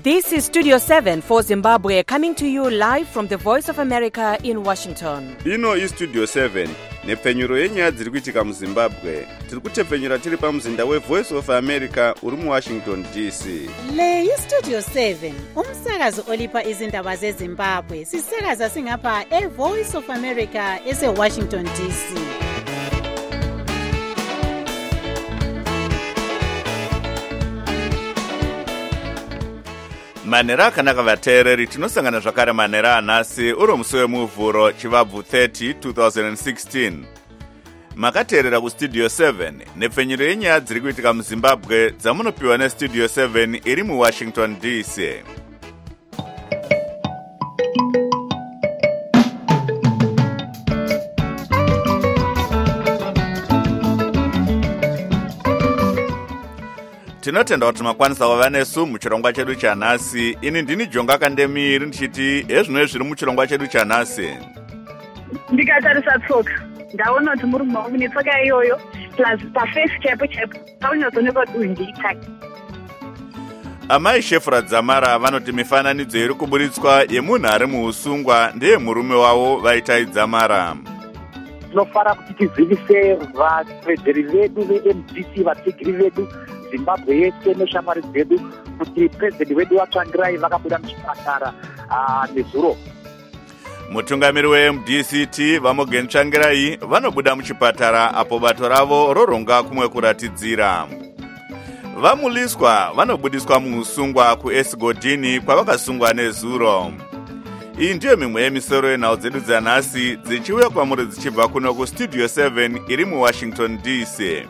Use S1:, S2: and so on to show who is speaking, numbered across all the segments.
S1: This is Studio 7 for Zimbabwe, coming to you live from the Voice of America in Washington.
S2: Ino is Studio 7, nepfenyuro yenyaya dziri kuitika muZimbabwe. Tiri kutepfenyura tiri pamuzinda weVoice of America uri muWashington DC.
S3: Le iStudio 7, umsakazo olipa izindaba zeZimbabwe. Sisakaza singapha eVoice of America eseWashington DC.
S2: Manera akanaka vateereri, tinosangana zvakare manera anhasi uro musi wemuvhuro chivabvu 30 2016. Makateerera kuStudio 7 nepfenyuro yenyaya dziri kuitika muZimbabwe dzamunopiwa neStudio 7 iri muWashington DC. Tinotenda kuti makwanisa kuva nesu muchirongwa chedu chanhasi. Ini ndini Jonga Kandemiri ndichiti ezvino zviri muchirongwa chedu chanhasi.
S4: Ndikatarisa tsoka ndaona kuti muri mumaoko netsoka iyoyo plus pafesi chaipo paunyazoonekwa kuti uyu ndeitaki.
S2: Amai Shefra Dzamara vanoti mifananidzo iri kuburitswa yemunhu ari muusungwa ndeye murume wavo Vaitai Dzamara.
S5: Tinofara kuti tizivise vaprezideri vedu veMDC, vatsvigiri vedu Zimbabwe yese neshamwari dzedu kuti president wedu watsvangirai vakabuda muchipatara nezuro.
S2: Mutungamiri weMDCT Vamogen Tsvangirai vanobuda muchipatara apo bato ravo roronga kumwe kuratidzira. Vamuliswa vanobudiswa muusungwa kuEsigodini kwavakasungwa nezuro. Iyi ndiyo mimwe yemisoro yenhau dzedu dzanhasi dzichiuya kwamuri dzichibva kuno kuStudio 7 iri muWashington DC.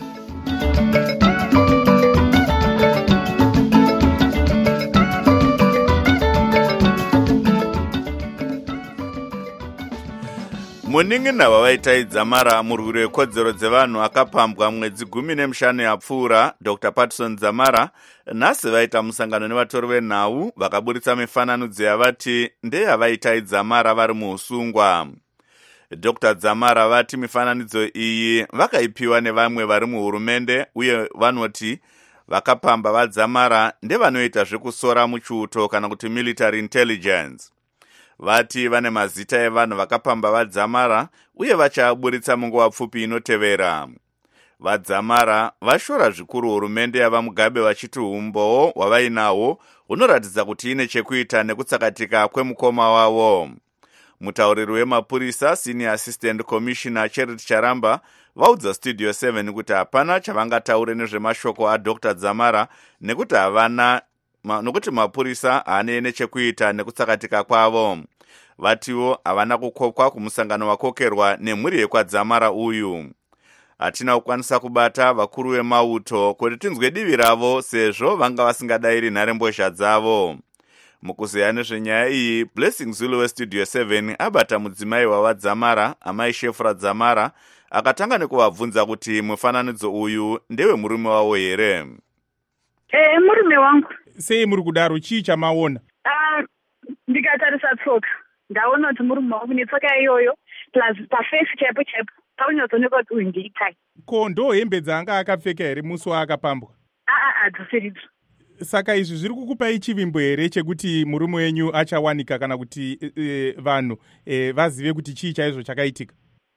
S2: Munin'ina waVaitai Dzamara, murwiri wekodzero dzevanhu akapambwa mwedzi 15 yapfuura, Dr. Patson Dzamara, nhasi vaita musangano nevatori venhau vakaburitsa mifananidzo yavati ndeyavaitai Dzamara vari muusungwa. Dr. Dzamara vati mifananidzo iyi vakaipiwa nevamwe vari muhurumende uye vanoti vakapamba vaDzamara ndevanoita zvekusora muchiuto kana kuti military intelligence. Vati vane mazita evanhu vakapamba vaDzamara uye vachaburitsa munguva pfupi inotevera. VaDzamara vashora zvikuru hurumende yavaMugabe vachiti umbowo hwavainahwo hunoratidza kuti ine chekuita nekutsakatika kwemukoma wavo. Mutauriri wemapurisa Senior Assistant Commissioner Charity Charamba vaudza Studio 7 kuti hapana chavangataure nezvemashoko aDr. Dzamara nekuti havana nokuti mapurisa haane nechekuita nekutsakatika kwavo. Vatiwo havana kukopwa kumusangano wakokerwa nemhuri yekwaDzamara uyu. Hatina kukwanisa kubata vakuru vemauto kuti tinzwe divi ravo sezvo vanga vasingadayiri nharembozha dzavo. Mukuzeya nezvenyaya iyi, Blessing Zulu weStudio 7 abata mudzimai wavaDzamara, amai Shefra Dzamara, akatanga nekuvabvunza kuti mufananidzo uyu ndewe murume wavo here.
S4: Murume wangu.
S6: Sei muri kudaro, chii chamaona?
S4: Ndikatarisa tsoka ndaona kuti muri mumaoko netsoka iyoyo plus pafesi chaipo paunyazoonekwa kuti uyu ndeitaki.
S6: Ko ndo hembe dzanga akapfeka here musi waakapambwa?
S4: Hadzisiridzo.
S6: Saka izvi zviri kukupai chivimbo here chekuti murume wenyu achawanika kana kuti vanhu vazive kuti chii chaizvo chakaitika?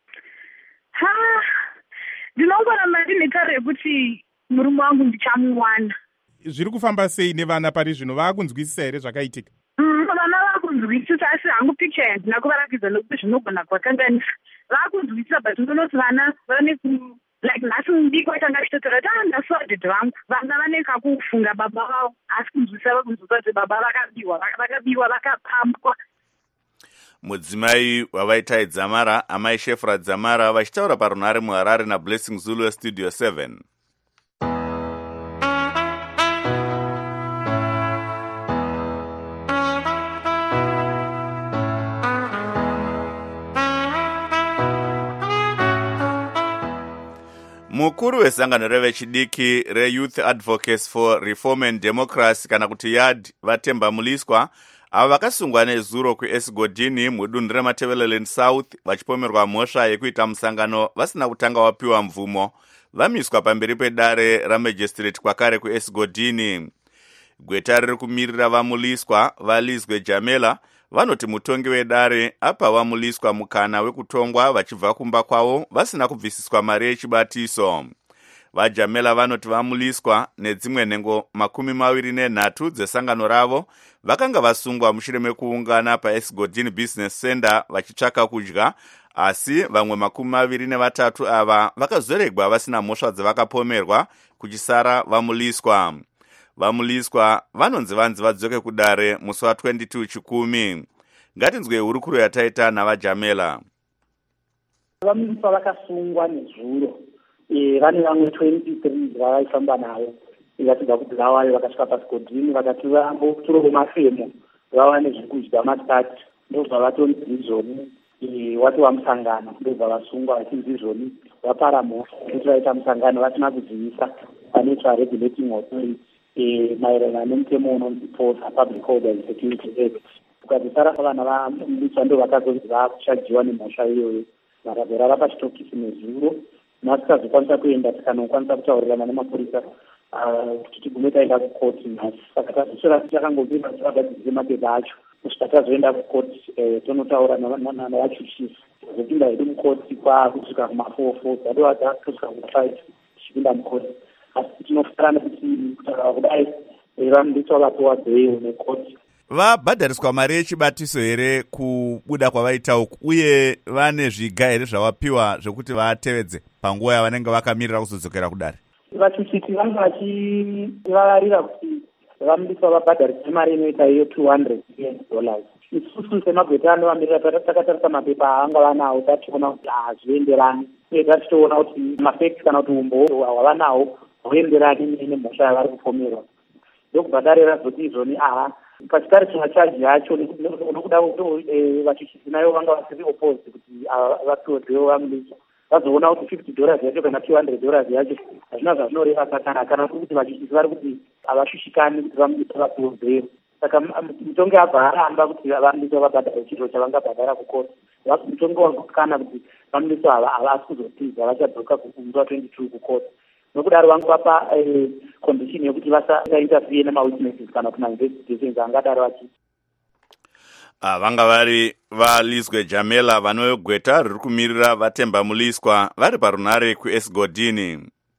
S4: Ndinongoramba ndine tariro yekuti murume wangu ndichamuwana.
S6: Zviri kufamba sei nevana pari zvino, vaakunzwisisa here zvakaitika?
S4: Vana vakunzwisisa asi hangu picture handina kuvarakidza nokuti zvinogona kuvakanganisa. Vakunzwisisa but ndinoti vana vane like nhasi mudiki atanga achitotaura kuti ndasiwa dhedhe vangu. Vana vane kakufunga baba vavo asi kunzwisisa vakunzwisisa kuti baba vakabiwa vakapambwa.
S2: Mudzimai wavaitai Dzamara, amai Shefra Dzamara, vachitaura parunhare muHarare naBlessing Zulu weStudio 7. Mukuru wesangano revechidiki reYouth Advocates for Reform and Democracy kana kuti YAD Vatemba Muliswa ava vakasungwa nezuro kuEsigodini mudunhu reMatabeleland South vachipomerwa mhosva yekuita musangano vasina kutanga wapiwa mvumo vamiswa pamberi pedare raMagistrate kwakare kuEsigodini. Gweta riri kumirira vamuliswa vaLizwe Jamela vanoti mutongi wedare apa vamuliswa mukana wekutongwa vachibva kumba kwavo vasina kubvisiswa mari yechibatiso. VaJamela vanoti vamuliswa nedzimwe nhengo 23 dzesangano ravo vakanga vasungwa mushure mekuungana paEsgodin Business Center vachitsvaka kudya, asi vamwe 23 ava vakazoregwa vasina mhosva dzavakapomerwa kuchisara vamuliswa. VaMuliswa vanonzi vanzi vadzoke kudare musi wa22 Chikumi. Ngatinzwe hurukuro yataita navaJamela.
S5: VaMuliswa vakasungwa nezuro. Vane vamwe 23 vavaifamba navo vakatibva kubulawayo vakasvika paSgodini vakati vambotora mafemo vawane zvekudya masikati ndobva vatonzi Zizoni wati wamusangano ndobva vasungwa vachinzi Zizoni vapara mhosva kuti vaita musangano vasina kudzivisa panoitwa regulating authority maererano nemutemo unonzi POSA, Public Order and Security Act. Ukazisara vana vaMuliswa ndo vakazonzi vakushajiwa nemhosva iyoyo vakazorara pachitokisi nezuro. Nhasi tazokwanisa kuenda tikanokwanisa kutaurirana nemapurisa kuti tigume taenda kukoti nhasi. Saka tazosvera tichakangobira tivagadzirize mapepa acho kusvika tazoenda kukoti tonotaura navachuchisi. Tazopinda hedu mukoti kusvika kuma4 dzadova kusvika kuma5 tichipinda mukoti. Asi tinofarana kuti kutaura kudai vaMuliswa vapiwa bheil nekoti.
S2: Vabhadhariswa mari yechibatiso here kubuda kwavaita uku, uye vane zviga here zvavapiwa zvekuti vatevedze panguva yavanenge vakamirira kuzodzokera kudare?
S5: Vachuchisi vanga vachivararira kuti vaMuliswa vabhadhariswe mari inoita iyo $200. Isusu semagweta anovamirira takatarisa mapepa avanga vanawo tationa kuti hazvienderani, uye tatitoona kuti mafekti kana kuti umbo hwavanawo hwoenderani nemhosva yavari kupomerwa. Ndokubhadharira zoti izvoni pachikare chimachaji yacho nokuda vachuchisi nayo vanga vasiri opposed kuti vapiwe bheil vaMuliswa. Vazoona kuti $50 yacho kana $200 yacho hazvina zvazvinoreva kana kuti vachuchisi vari kuti havashushikani kuti vaMuliswa vapiwe bheil. Saka mutongi abva aramba kuti vaMuliswa vabhadhare chiro chavangabhadhara kukoti. Mutongi wakukana kuti vaMuliswa havasi kuzotiza vachadzoka kumusi wa22 kukoti. Nokudaro vangapa condition yekuti vasainterfere nemawitnesses kana kuti ma-investigations angadaro vachiita.
S2: Vanga vari vaLizwe Jamela vanogweta riri kumirira vaTemba Muliswa vari parunare kuEsgodini.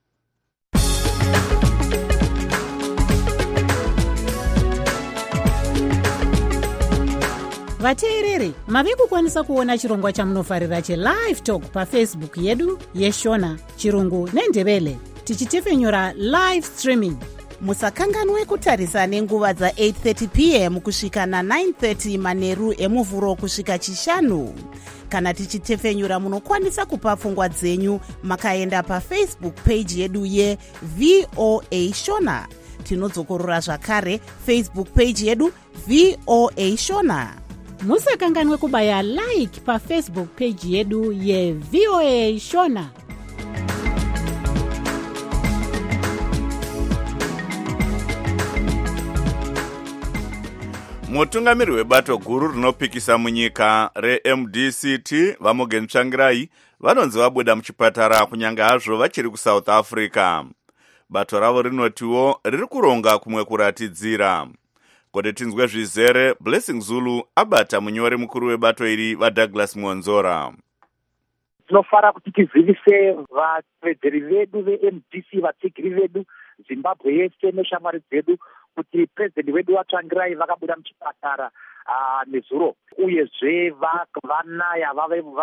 S3: vateereri mave kukwanisa kuona chirongwa chamunofarira cheLive Talk paFacebook yedu yeShona Chirungu neNdebele tichitefenyura live streaming. Musakanganwe kutarisa nenguva dza8:30 p.m. kusvika na9:30 manheru emuvhuro kusvika chishanu. Kana tichitefenyura munokwanisa kupa pfungwa dzenyu makaenda paFacebook page yedu yeVOA Shona. Tinodzokorora zvakare Facebook page yedu VOA Shona. Musakanganwe kubaya like paFacebook page yedu yeVOA Shona.
S2: Mutungamiri webato guru rinopikisa munyika reMDCT Vamogen Tsvangirai vanonzi vabuda muchipatara kunyanga hazvo vachiri kuSouth Africa. Bato ravo rinotiwo riri kuronga kumwe kuratidzira. Kode tinzwe zvizere Blessing Zulu abata munyori mukuru webato iri vaDouglas Mwonzora.
S5: Tinofara kuti tivivise vatevedzeri vedu veMDC, vatsigiri vedu, Zimbabwe yese neshamwari dzedu kuti president wedu waTsvangirai vakabuda muchipatara nezuro, uyezve vanaya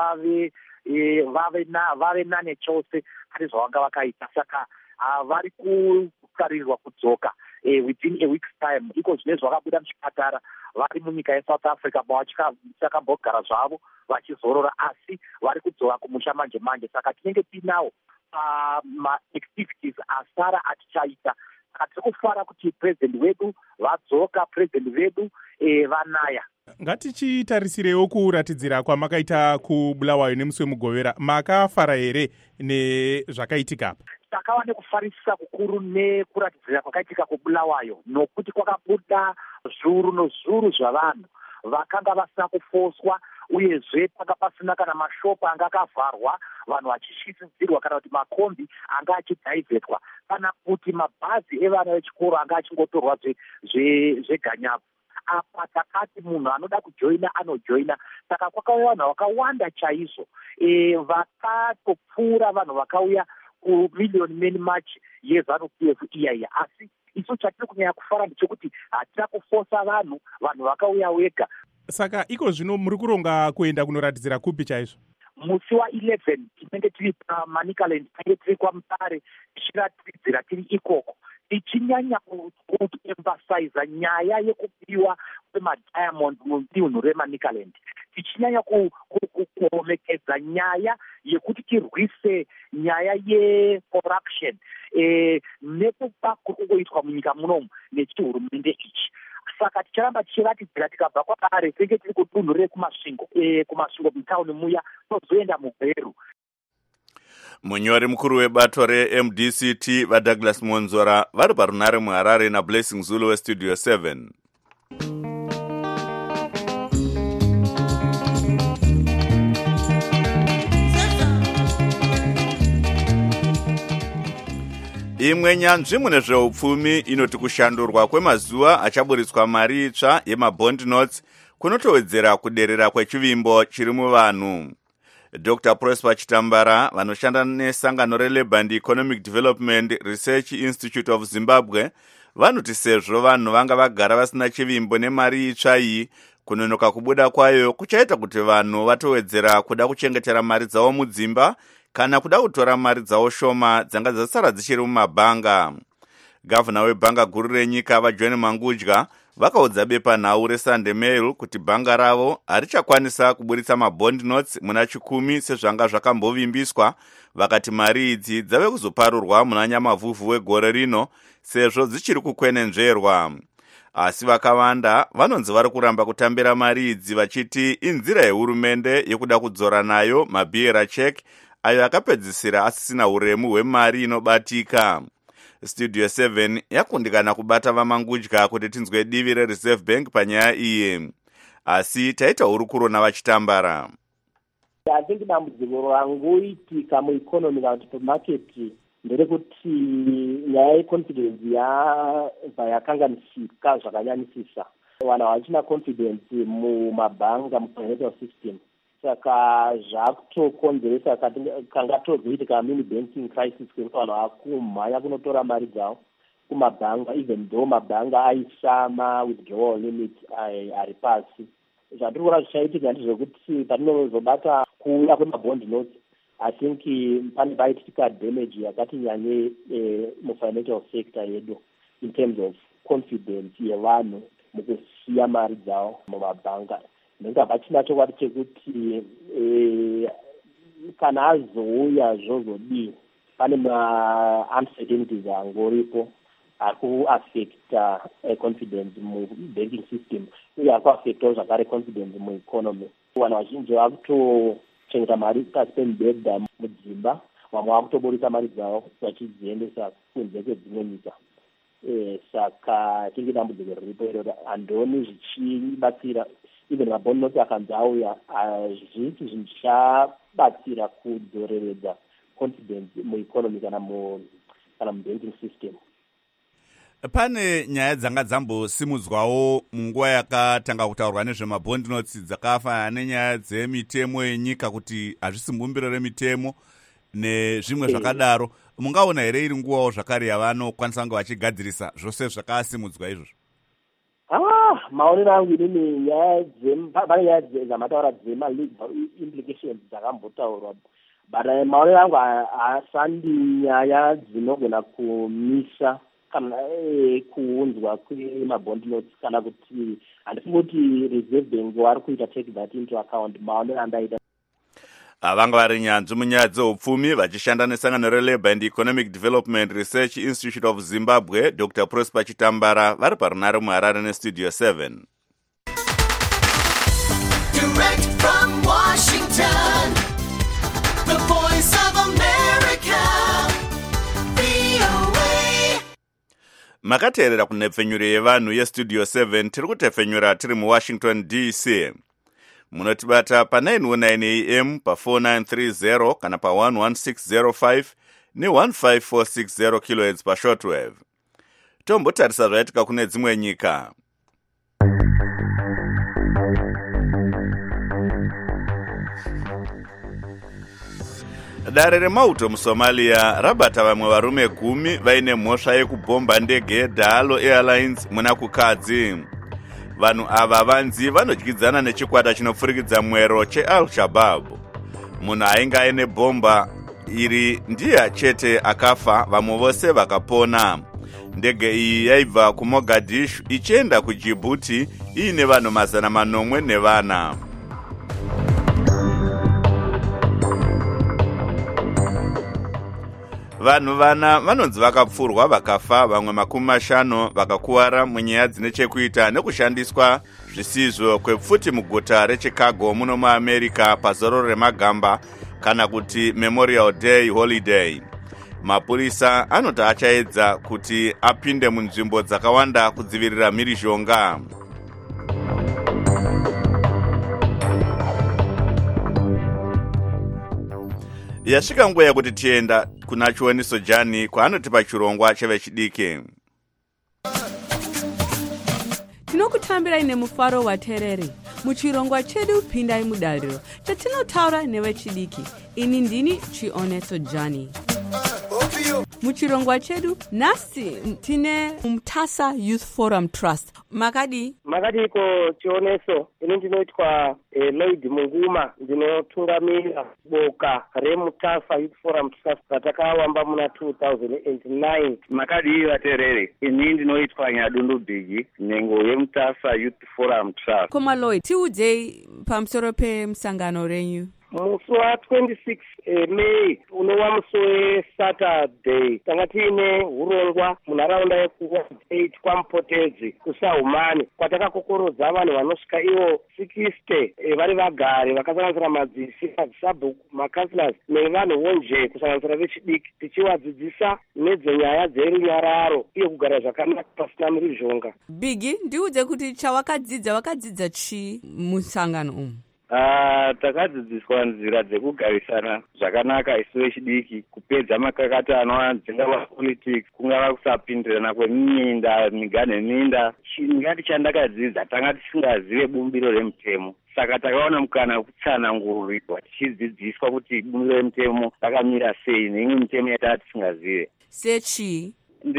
S5: vave nane chose ari zvavanga vakaita. Saka vari kukarirwa kudzoka within a week's time. Iko zvine zvakabuda muchipatara vari munyika yeSouth Africa vachakambogara zvavo vachizorora, asi vari kudzoka kumusha manje manje. Saka tinenge tinawo ma-activities asara atichaita. Tiri kufara kuti president wedu vadzoka, president vedu vanaya.
S6: Ngatichitarisirewo kuratidzira kwamakaita kubulawayo nemusi wemugovera, makafara here nezvakaitika?
S5: Takava nekufarisisa kukuru nekuratidzira kwakaitika kubulawayo, nokuti kwakabuda zviuru nezviuru zvavanhu vakanga vasina kufoswa, uyezve panga pasina kana mashopu anga akavharwa vanhu vachishisidzirwa kana kuti makombi anga achidhaivhetwa, kana kuti mabhazi evana vechikoro anga achingotorwa zveganyavu. Apa takati munhu anoda kujoina anojoina. Saka kwakauya vanhu vakawanda chaizvo, vakatopfuura vanhu vakauya kuMillion Men March yeZANU-PF iyaiya. Asi isu chatiri kunyanya kufara ndechekuti hatina kufosa vanhu vakauya wega.
S6: Saka iko zvino muri kuronga kuenda kunoratidzira kupi chaizvo?
S5: Musi wa11 tinenge tiri paManicaland, tinenge tiri kwaMutare tichiratidzira tiri ikoko, tichinyanya kuemphasize nyaya yekupiwa kwemadiamond mudunhu reManicaland, tichinyanya kuomekedza nyaya yekuti tirwise nyaya yecorruption nekuba kuri kungoitwa munyika munomu nechihurumende ichi. Saka ticharamba tichiratidzira tikabva kwaMutare tinenge tiri kudunhu rekumasvingo mutauni muya tozoenda muBheru.
S2: Munyori mukuru webato reMDCT vaDouglas Monzora vari parunare muHarare naBlessing Zulu weStudio 7. Imwe nyanzvi mune zveupfumi inoti kushandurwa kwemazuva achaburitswa mari itsva yemabond notes kunotowedzera kuderera kwechivimbo chiri muvanhu. Dr. Prosper Chitambara vanoshanda nesangano reLabour and Economic Development Research Institute of Zimbabwe vanoti sezvo vanhu vanga vagara vasina chivimbo nemari itsva iyi, kunonoka kubuda kwayo kuchaita kuti vanhu vatowedzera kuda kuchengetera mari dzavo mudzimba kana kuda kutora mari dzavo shoma dzanga dzasara dzichiri mumabhanga. Gavana webhanga guru renyika vaJohn Mangudya vakaudza bepanhau reSunday Mail kuti bhanga ravo harichakwanisa kuburitsa mabond notes muna 10 sezvanga zvakambovimbiswa, vakati mari idzi dzave kuzoparurwa muna Nyamavhuvhu wegore rino sezvo dzichiri kukwenenzverwa. Asi vakawanda vanonzi vari kuramba kutambira mari idzi vachiti inzira yehurumende yekuda kudzora nayo mabiera check ayo akapedzisira asisina uremu hwemari inobatika. Studio 7 yakundikana kubata vaMangudya kuti tinzwe divi reReserve Bank panyaya iyi, asi taita hurukuro navachitambara.
S7: I think dambudziko rangoitika mueconomy kana kuti pamaketi nderekuti nyaya yeconfidence yabva yakanganisika zvakanyanyisisa. Vanhu havachina confidence mumabhanga, mufinancial system. Saka zvakutokonzeresa kanga tozoitika mini banking crisis kwekuti vanhu vakumhanya kunotora mari dzavo kumabhanga, even though mabhanga aisa ma-withdrawal limit ari pasi. Zvatiri kuona zvichaitika ndezvekuti patinozobata kuuya kwemabond notes, I think pane paitika damage yakati nyanye mufinancial sector yedu in terms of confidence yevanhu mukusiya mari dzavo mumabhanga. Ndenga pachina chokwadi chekuti kana azouya zvozodii, pane ma-uncertainties angoripo ari kuaffecta confidence mubanking system uye ari kuaffectawo zvakare confidence mueconomy. Vanhu vazhinji vakutochengeta mari pasi pemibhedha mudzimba, vamwe vakutoburisa mari dzavo vachidziendesa kunze kwedzimwe nyika. Saka tingi dambudziko riripo iroro, handoni zvichibatsira. Even mabond notes akanzi auya hazviti zvichabatsira kudzoreredza confidence mueconomy kana mubanking system.
S2: Pane nyaya dzanga dzambosimudzwawo munguva yakatanga kutaurwa nezvemabond notes dzakafanana nenyaya dzemitemo yenyika kuti hazvisi mbumbiro remitemo nezvimwe zvakadaro. Mungaona here iri nguvawo zvakare yavanokwanisa kunge vachigadzirisa zvose zvakasimudzwa izvozvo?
S7: Maonero angu inini pane nyaya dzamataura dzema-legal implications dzakambotaurwa, but maonero angu haasandi nyaya dzinogona kumisa kana kuunzwa kwemabond notes, kana kuti handifungi kuti Reserve Bank vari kuita take that into account. Maonero andaita
S2: vanga vari nyanzvi munyaya dzeupfumi vachishanda nesangano reLabour and Economic Development Research Institute of Zimbabwe, Dr. Prosper Chitambara vari parunare muHarare neStudio 7. Direct from Washington, the voice of America, VOA. makateerera kunhepfenyuro yevanhu yestudio 7 tiri kutefenyura tiri muwashington dc. Munotibata pa 919 am pa 4930 kana pa 11605 ne 15460 kHz pa shortwave. Tombotarisa zvaitika kune dzimwe nyika. Dare remauto muSomalia rabata vamwe varume 10 vaine mhosva yekubhomba ndege yeDalo Airlines muna kukadzi. Vanhu ava vanzi vanodyidzana nechikwata chinopfurikidza mwero cheAl-Shabaab. Munhu ainge aine bhomba iri ndiye chete akafa, vamwe vose vakapona. Ndege iyi yaibva kuMogadishu ichienda kuDjibouti iine vanhu 900 Vanhu vana vanonzi vakapfurwa vakafa, vamwe 50 vakakuwara munyaya dzine chekuita nekushandiswa zvisizvo kwepfuti muguta reChicago muno muAmerica pazoro remagamba kana kuti Memorial Day holiday. Mapurisa anoti achaedza kuti apinde munzvimbo dzakawanda kudzivirira mhirizhonga. Yasvika nguva yekuti tienda kuna Chioniso Jani kwaanotipa chirongwa chevechidiki.
S8: Tinokutambirai nemufaro waterere. Muchirongwa chedu pindai mudariro chatinotaura nevechidiki. Ini ndini Chioniso Jani. Muchirongwa chedu nasi tine Mtasa Youth Forum Trust.
S7: Makadiko Chioneso, ini ndinoitwa Lloyd Munguma, ndinotungamira boka reMutasa Youth Forum Trust ratakawamba muna 2009.
S9: Makadi vaterere, ini ndinoitwa Nyadundu Bigi, nyengo yeMutasa Youth Forum Trust.
S8: Koma Lloyd, tiudze pamusoro pemusangano renyu.
S7: Musi wa 26 May unowa musi weSaturday tanga tiine urongwa munharaunda yekuWest kwaMupotedzi kuSahumani kwatakakokorodza vanhu vanosvika ivo 60 vari vagari vakasanganisira madzisi, madzisabhuku, makansilas nevanhuwo nje kusanganisira vechidiki tichivadzidzisa nedzenyaya dzerunyararo uye kugara zvakanaka pasina mhirizhonga.
S8: Bigi, ndiudze kuti wakadzidza chi musangano umu?
S9: Takadzidziswa nzira dzekugarisana zvakanaka isu vechidiki, kupedza makakatano dzingava politics, kungava kusapindirana kweminda, miga neminda. Ngati chandakadzidza tanga tisingazive bumbiro remutemo, saka takaona mukana wekutsanangurirwa tichidzidziswa kuti bumbiro remutemo rakamira sei neimwe mitemo yatanga tisingazive.
S8: Sechi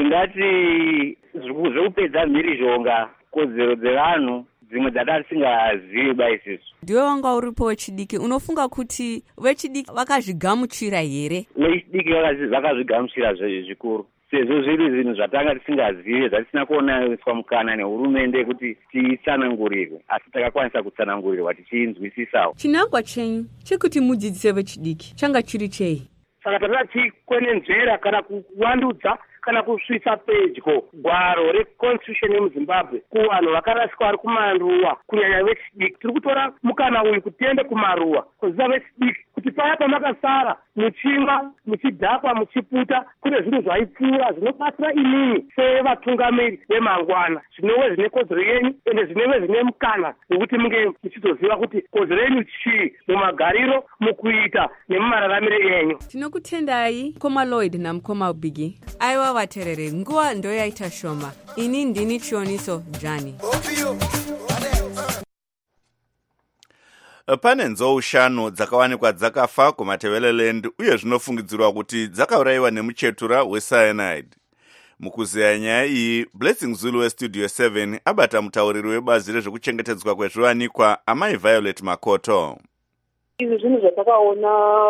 S9: ndingati zvekupedza mhirizhonga, kodzero dzevanhu dzimwe dzatanga tisingazivi baisisu.
S8: Ndiwe wanga uripo wechidiki, unofunga kuti vechidiki vakazvigamuchira here?
S9: Vechidiki vakazvigamuchira zvikuru, sezvo zviri zvinhu zvatanga tisingazive zvatisina kuoneswa mukana nehurumende kuti titsanangurirwe, asi takakwanisa kutsanangurirwa tichinzwisisawo.
S8: Chinangwa chenyu chekuti mudzidzise vechidiki changa chiri chei?
S7: Saka takada tikwenenzvera kana kuwandudza kana kusvitsa pedyo gwaro reconstitution yemuZimbabwe kuvanhu vakarasika vari kumaruwa kunyanya vechidiki. Tiri kutora mukana uyu kuti tiende kumaruwa kuziva vechidiki kuti paya pamakasara muchimwa, muchidhakwa, muchiputa, kune zvinhu zvaipfuura zvinobatsira imini sevatungamiri vemangwana, zvinove zvine kodzero yenyu ende zvinove zvine mukana wekuti munge muchizoziva kuti kodzero yenyu chii mumagariro, mukuita nemumararamire enyu.
S8: Tinokutendai Koma Lloyd namukoma Bigi. Aiwa vaterere, nguva ndo yaita shoma. Ini ndini Chioniso Jani.
S2: Pane nzou 5 dzakawanikwa dzakafa kuMatebeleland uye zvinofungidzirwa kuti dzakaurayiwa nemuchetura wecyanide. Mukuzeya nyaya iyi, Blessing Zulu westudio 7 abata mutauriri webazi rezvekuchengetedzwa kwezviwanikwa Amai Violet Makoto.
S4: Izvi zvinhu zvatakaona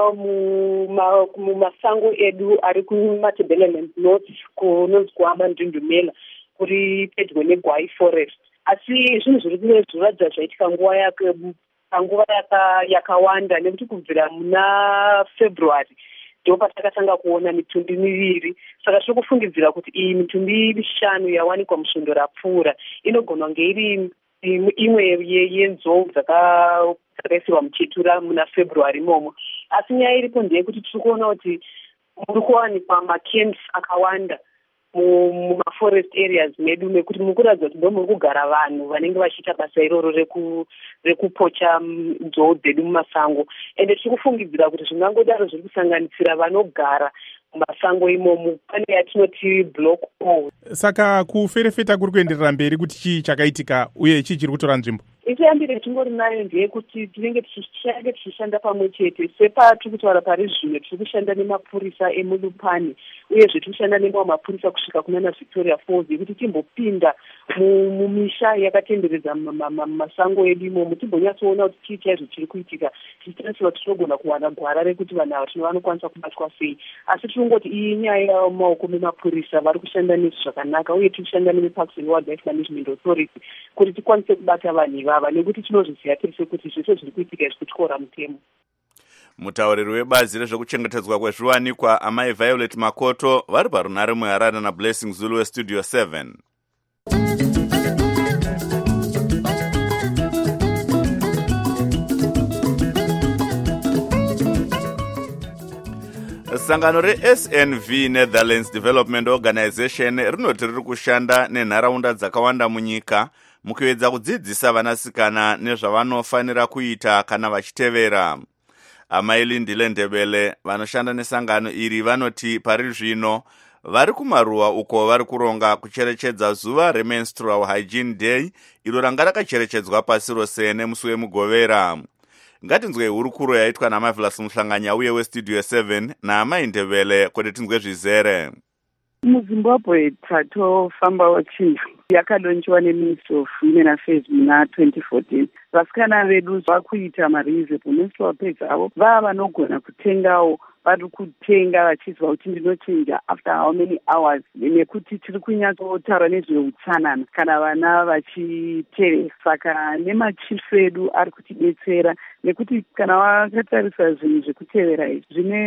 S4: mumasango edu ari kuMatebeleland North kunonzi kuAmandundumela kuri pedyo neGwai Forest. Asi zvinhu zviri kuratidza zvaitika nguva yakawanda nekuti kubvira muna February ndo patakatanga kuona mitumbi miviri. Saka tiri kufungidzira kuti iyi mitumbi 5 yawanikwa musvondo rapfuura inogona kunge iri imwe yenzou dzakaisiwa muchetura muna February imomo. Asi nyaya iripo ndeyekuti tiri kuona kuti muri kuwanikwa macamps akawanda mumaforest areas medu, nekuti mukuratidza kuti ndo muri kugara vanhu vanenge vachiita basa iroro rekupocha nzou dzedu mumasango. Ende tiri kufungidzira kuti zvingangodaro zviri kusanganisira vanogara mumasango imomo, pane yatinoti block O.
S6: Saka kuferefeta kuri kuenderera mberi kuti chii chakaitika uye chii chiri kutora nzvimbo?
S4: Itoyambire tingori nayo ndeyekuti tinenge tichishanda pamwe chete. Sepatiri kutaura pari zvino tiri kushanda nemapurisa emulupani uyezve tiri kushanda nemamwe mapurisa kusvika kunana Victoria Falls yekuti timbopinda mumisha yakatenderedza masango edu imomo timbonyatsoona kuti chii chaizvo chiri kuitika, tichitarisira kuti tinogona kuwana gwara rekuti vanhu ava vanokwanisa kubatwa sei. Asi tiringoti iyi nyaya yamaoko memapurisa vari kushanda nezvo zvakanaka, uye tiri kushanda nemeparks and wildlife management authority kuti tikwanise kubata vanhu ivava, nekuti tinozviziva tese kuti zvese zviri kuitika izvi kutyora mutemo.
S2: Mutauriri webazi rezvekuchengetedzwa kwezviwanikwa amai Violet Makoto vari parunare muHarare naBlessing Zulu weStudio 7. Sangano reSNV Netherlands Development Organization rinoti riri kushanda nenharaunda dzakawanda munyika mukuedza kudzidzisa vanasikana nezvavanofanira kuita kana vachitevera. Amai Lindile Ndebele vanoshanda nesangano iri vanoti pari zvino vari kumaruwa uko vari kuronga kucherechedza zuva reMenstrual Hygiene Day iro ranga rakacherechedzwa pasi rose nemusi wemugovera. Ngatinzwe hurukuro yaitwa naMarvelous Muhlanganya uye weStudio 7 naamai Ndebele kuti tinzwe zvizere.
S10: MuZimbabwe tatofambawo chinhu yakalonchwa neMinistry of Women Affairs muna 2014. Vasikana vedu vakuita mareasonable menstrual pads avo vava vanogona kutengawo, vari kutenga vachizwa kuti ndinochinja after how many hours, nekuti tiri kunyatsotaura nezveutsanana kana vana vachitevera. Saka nemachifu edu ari kutidetsera, nekuti kana wakatarisa zvinhu zvekutevera izvi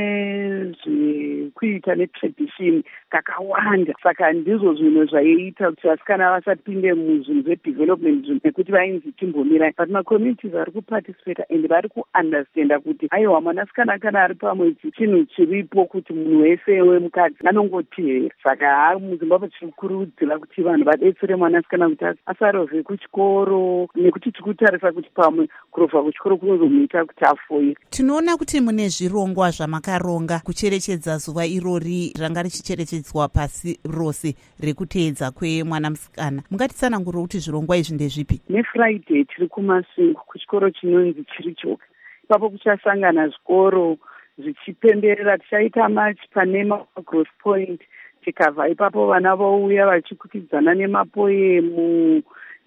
S10: zvine zvekuita netradition kakawanda. Saka ndizvo zvinhu zvaiita kuti vasikana vasapinde muzvinhu zvedevelopment, nekuti vainzi timbomirai. But macommunities ari kuparticipata ende vari kuunderstanda kuti aiwa mwanasikana kana ari pamwedzi chinhu chiripo kuti munhu wese wemukadzi anongotevera. Saka muZimbabwe tiri kukurudzira kuti vanhu vadetsere mwanasikana kuti asarove kuchikoro, nekuti tiri kutarisa kuti pamwe kurova kuchikoro kunozomuita kuti afoire.
S3: Tinoona kuti mune zvirongwa zvamakaronga kucherechedza zuva irori ranga richicherechedzwa pasi rose rekuteedza kwemwanasikana. Mungatitsanangurira kuti zvirongwa izvi ndezvipi?
S10: NeFriday tiri kumasungu kuchikoro chinonzi Chirichoka. Ipapo kuchasangana zvikoro zvichipemberera. Tichaita march panema Gross Point, tikabva ipapo vana vouya vachikutidzana nemapoemu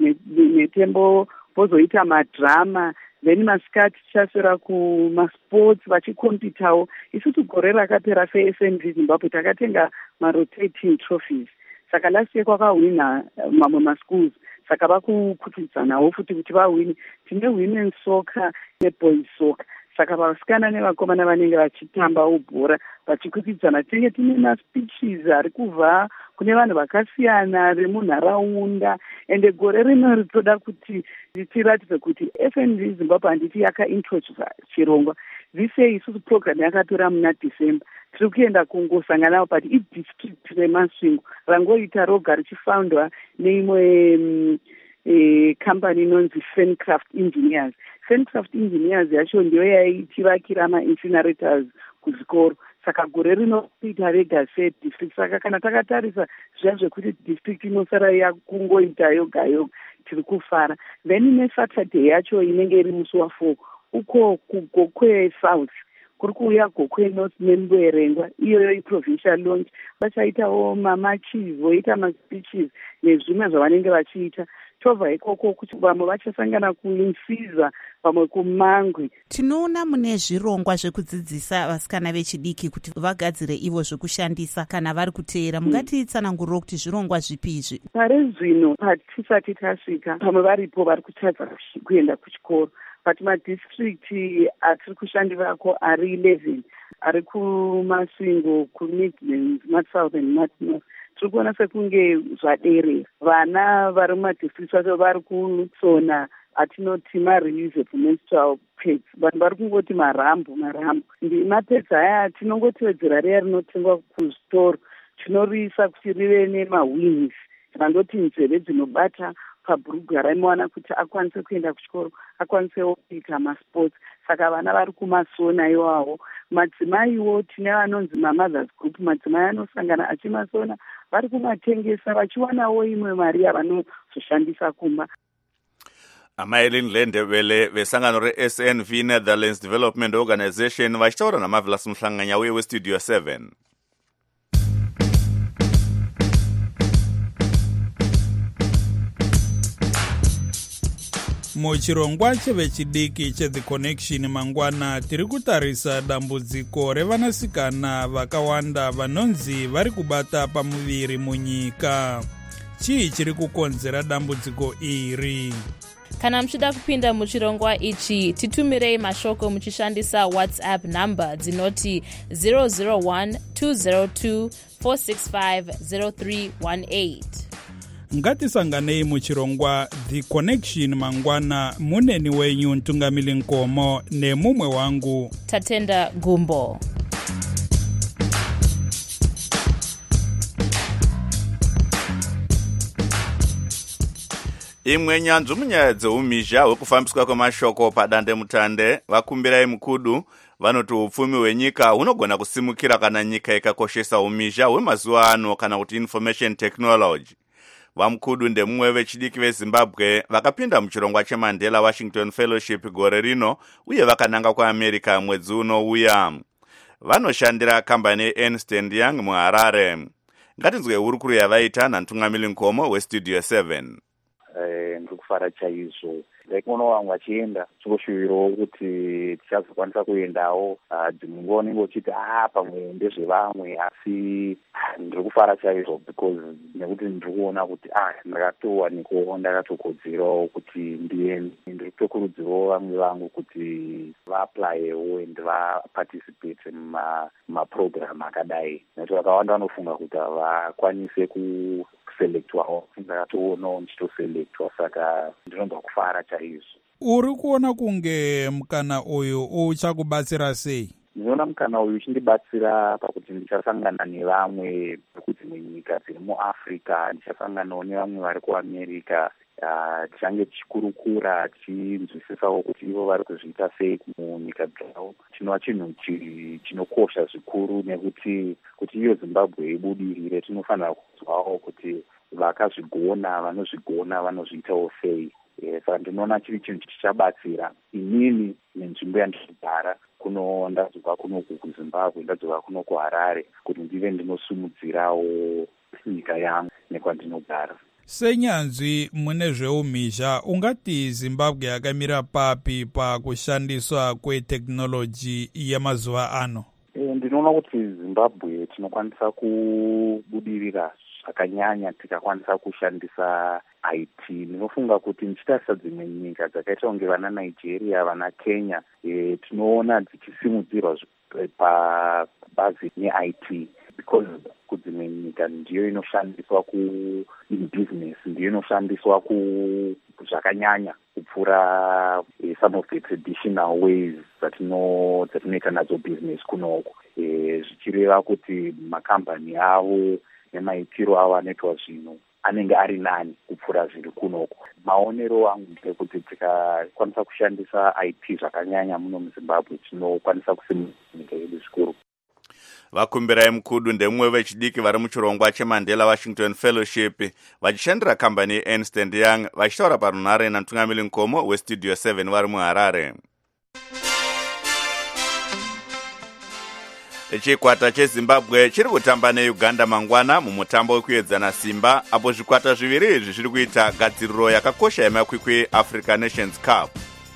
S10: netembo, vozoita madrama. Then masikati tichaswera kumasports vachikompitawo. Isu gore rakapera seSNV Zimbabwe takatenga marotating trophies. Saka last year kwakahwina mamwe maschools. Saka vakukutidzanawo futi kuti vahwine. Tine women soccer neboys soccer. Saka vasikana nevakomana vanenge vachitambawo bhora vachikutidzana. Tinenge tine maspeeches ari kubva kune vanhu vakasiyana vemunharaunda. Ende gore rino ritoda kuti tiratidze kuti FNV Zimbabwe handiti yakaintroduce chirongwa. This year isusu program yakatora muna December. Tiri kuenda kungosanganawo pati idistrict reMasvingo rangoita roga richifoundwa neimwe company inonzi Fencraft Engineers. Fencraft Engineers yacho ndiyo yaitivakira ma-incinerators kuzvikoro. Saka gore rino kuita rega se-district. Saka kana takatarisa zviya zvekuti district inosara yakungoita yoga yoga, tiri kufara. Then neSaturday yacho inenge iri musi wa4 uko kuGokwe South kuri kuuya Gokwe North nemberengwa, iyoyo iprovincial launch. Vachaitawo mamatches, voita maspeeches nezvimwe zvavanenge vachiita. Tobva ikoko kuti vamwe vachasangana kuInsiza, vamwe kuMangwe.
S3: Tinoona mune zvirongwa zvekudzidzisa vasikana vechidiki kuti vagadzire ivo zvekushandisa kana vari kuteera. Mungatitsanangurira kuti zvirongwa zvipi izvi?
S10: Pari zvino patisati tasvika pamwe varipo vari kutadza kuenda kuchikoro. But madistricti atiri kushandirako ari 11 ari kuMasvingo, kuMidlands, South and North. Tiri kuona sekunge zvaderera. Vana vari mumadistricts vacho vari kusona atinoti mareusable menstrual pads. Vanhu vari kungoti marambo. Mapads aya tinongotevedzera riya rinotengwa kuzvitoro tinoriisa kuti rive nemawings, kana ndoti nzeve dzinobata pabhurugwa raimuwana kuti akwanise kuenda kuchikoro, akwanisewo kuita masports. Saka vana vari kumasona iwawo. Madzimaiwo tine vanonzi mamothers group, madzimai anosangana achimasona, vari kumatengesa vachiwanawo imwe mari yavanozoshandisa kumba.
S2: Amaelin Lendebele vesangano re-SNV Netherlands Development Organization vachitaura naMarvelous Mhlanganya uye weStudio 7.
S11: Muchirongwa chevechidiki cheThe Connection mangwana tiri kutarisa dambudziko revanasikana vakawanda vanonzi vari kubata pamuviri munyika. Chii chiri kukonzera dambudziko iri?
S12: Kana muchida kupinda muchirongwa ichi, titumirei mashoko muchishandisa WhatsApp number dzinoti 001-202-465-0318.
S11: Ngatisanganei muchirongwa The Connection mangwana, muneni wenyu Ntungamili Nkomo nemumwe wangu
S12: Tatenda Gumbo.
S2: Imwe nyanzvu munyaya dzeumhizha hwekufambiswa kwemashoko padande mutande vakumbirai mukudu vanoti upfumi hwenyika hunogona kusimukira kana nyika ikakoshesa umhizha hwemazuva ano kana kuti information technology. Vamukudu ndemumwe vechidiki veZimbabwe vakapinda muchirongwa cheMandela Washington Fellowship gore rino uye vakananga kuAmerica mwedzi unouya. Vanoshandira kambani yeErnst & Young muHarare. Ngatinzwe hurukuru yavaita naNtungamili Nkomo weStudio 7.
S5: Ndikufara chaizvo. Ndaikuona vamwe vachienda chikoshuwiro kuti tichazokwanisa kuendawo. Dzimwe nguva unenge uchiti pamwe ndezvevamwe, asi ndiri kufara chaizvo because nekuti ndiri kuona kuti ndakatowanikawo, ndakatokodzerawo kuti ndiende. Ndiri kutokurudzirawo vamwe vangu kuti vaaplayewo and vaparticipate mumaprogram akadai. Nekuti vakawanda vanofunga kuti havakwanise kuselectwawo. Ndakatoonawo ndichitoselectwa, saka ndinobva kufara chaizvo.
S11: Uri kuona kunge mukana uyu uchakubatsira sei?
S5: Ndinoona mukana uyu uchindibatsira pakuti ndichasangana nevamwe vekudzimwe nyika dziri muAfrica, ndichasanganawo nevamwe vari kuAmerica, tichange tichikurukura tichinzwisisawo kuti ivo vari kuzviita sei munyika dzavo. Chinova chinhu chinokosha zvikuru, nekuti kuti iyo Zimbabwe ibudirire tinofanira kuzwawo kuti vakazvigona, vanozvigona, vanozviitawo sei. Saka ndinoona chiri chinhu chichabatsira inini nenzvimbo yandinogara, ndadzoka kunoku kuZimbabwe, ndadzoka kuno kuHarare, kuti ndive ndinosumudzirawo nyika yangu nekwandinogara.
S11: Senyanzvi mune zveumhizha, ungati Zimbabwe yakamira papi pakushandiswa kweteknoloji yamazuva ano?
S5: Ndinoona kuti Zimbabwe tinokwanisa kubudirira zvakanyanya tikakwanisa kushandisa IT. Ndinofunga kuti ndichitarisa dzimwe nyika dzakaita kunge vana Nigeria, vana Kenya, tinoona dzichisimudzirwa pabazi neIT, because kudzimwe nyika ndiyo inoshandiswa in-business, ndiyo inoshandiswa zvakanyanya kupfuura some of the traditional ways dzatinoita nadzo business kunoku. Zvichireva kuti makambani avo nemaitiro avo anoitwa zvinhu anenge ari nani kupfuura zviri kunoku. Maonero angu ndekuti tikakwanisa kushandisa IT zvakanyanya muno muZimbabwe tinokwanisa kusimudza nyika yedu zvikuru.
S2: Vakumbirai mukudu ndemumwe vechidiki vari muchirongwa cheMandela Washington Fellowship vachishandira kambani yeErnst & Young vachitaura parunhare naNtungamili Nkomo weStudio 7 vari muHarare. Chikwata cheZimbabwe chiri kutamba neUganda mangwana mumutambo wekuedzana simba, apo zvikwata zviviri izvi zviri kuita gadziriro yakakosha yemakwikwi Africa Nations Cup.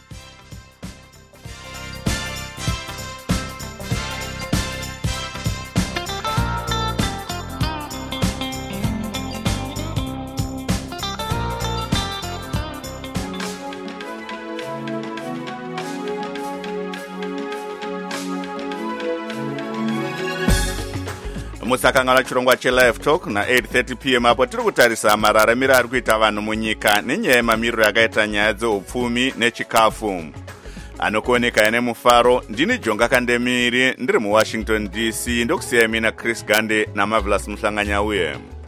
S2: Musakangana chirongwa cheLive Talk na 8:30 PM apo tiri kutarisa mararamiro ari kuita vanhu munyika nenyaya yemamiriro yakaita nyaya dzeupfumi nechikafu. anokuoneka ine mufaro ndini Jonga Kandemiri ndiri muWashington DC ndokusiyai mina Chris Gande naMarvelous Muhlanganyauye.